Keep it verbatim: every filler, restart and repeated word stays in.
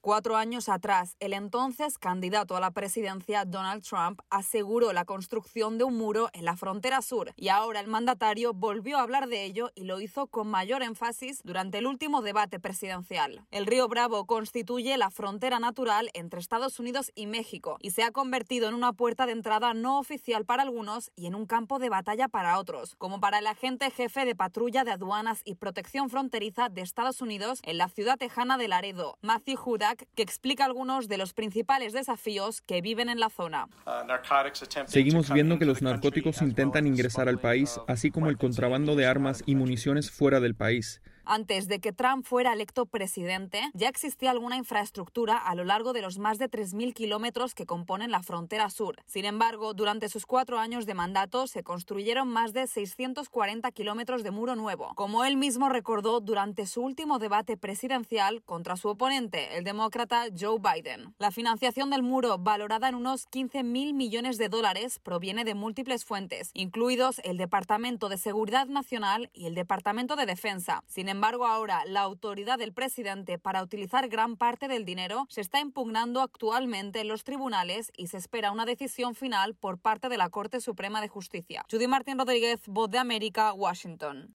Cuatro años atrás, el entonces candidato a la presidencia Donald Trump aseguró la construcción de un muro en la frontera sur y ahora el mandatario volvió a hablar de ello y lo hizo con mayor énfasis durante el último debate presidencial. El río Bravo constituye la frontera natural entre Estados Unidos y México y se ha convertido en una puerta de entrada no oficial para algunos y en un campo de batalla para otros, como para el agente jefe de patrulla de aduanas y protección fronteriza de Estados Unidos en la ciudad tejana de Laredo, Matthew Hudak, que explica algunos de los principales desafíos que viven en la zona. Seguimos viendo que los narcóticos intentan ingresar al país, así como el contrabando de armas y municiones fuera del país. Antes de que Trump fuera electo presidente, ya existía alguna infraestructura a lo largo de los más de tres mil kilómetros que componen la frontera sur. Sin embargo, durante sus cuatro años de mandato se construyeron más de seiscientos cuarenta kilómetros de muro nuevo, como él mismo recordó durante su último debate presidencial contra su oponente, el demócrata Joe Biden. La financiación del muro, valorada en unos quince mil millones de dólares, proviene de múltiples fuentes, incluidos el Departamento de Seguridad Nacional y el Departamento de Defensa. Sin embargo, Sin embargo, ahora la autoridad del presidente para utilizar gran parte del dinero se está impugnando actualmente en los tribunales y se espera una decisión final por parte de la Corte Suprema de Justicia. Judy Martín Rodríguez, Voz de América, Washington.